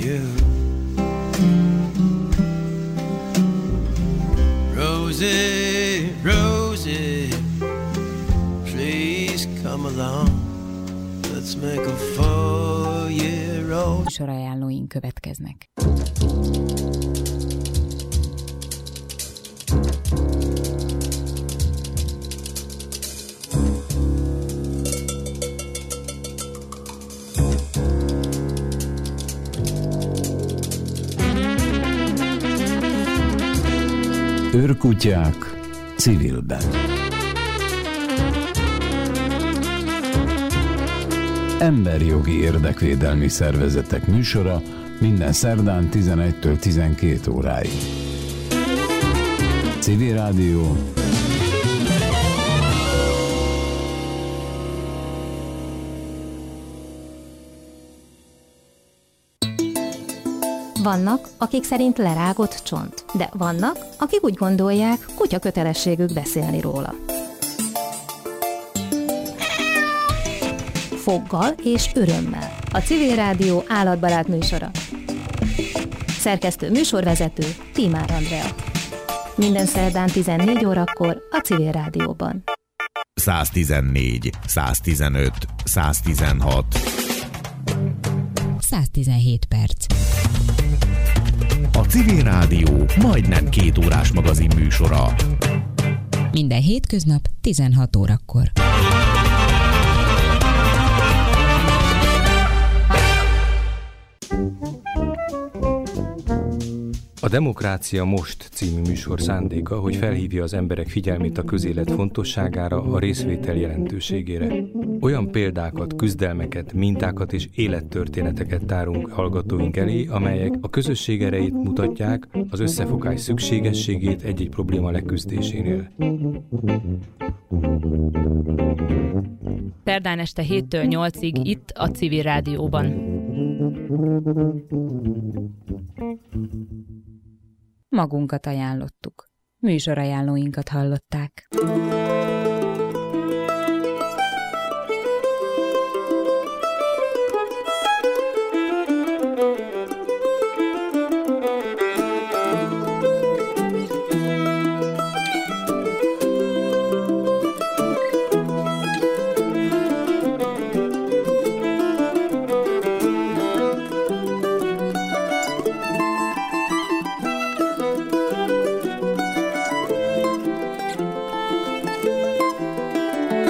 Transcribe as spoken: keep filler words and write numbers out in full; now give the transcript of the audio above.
you. Rosie, Rosie, please come along. Let's make a four-year-old. Műsorajánlóink következnek. Őrkutyák civilben. Emberjogi érdekvédelmi szervezetek műsora minden szerdán tizenegytől tizenkét óráig. Civil Rádió. Vannak, akik szerint lerágott csont, de vannak, akik úgy gondolják, kutya kötelességük beszélni róla. Foggal és örömmel. A Civil Rádió állatbarát műsora. Szerkesztő műsorvezető Tímár Andrea. Minden szerdán tizennégy órakor a Civil Rádióban. száztizennégy, száztizenöt, száztizenhat. száztizenhét perc. A Civil Rádió majdnem két órás magazin műsora. Minden hétköznap tizenhat órakor. A Demokrácia Most című műsor szándéka, hogy felhívja az emberek figyelmét a közélet fontosságára, a részvétel jelentőségére. Olyan példákat, küzdelmeket, mintákat és élettörténeteket tárunk hallgatóink elé, amelyek a közösség erejét mutatják, az összefogás szükségességét egy-egy probléma leküzdésénél. Szerdán este héttől nyolcig itt a Civil Rádióban. Magunkat ajánlottuk. Műsorajánlóinkat hallották.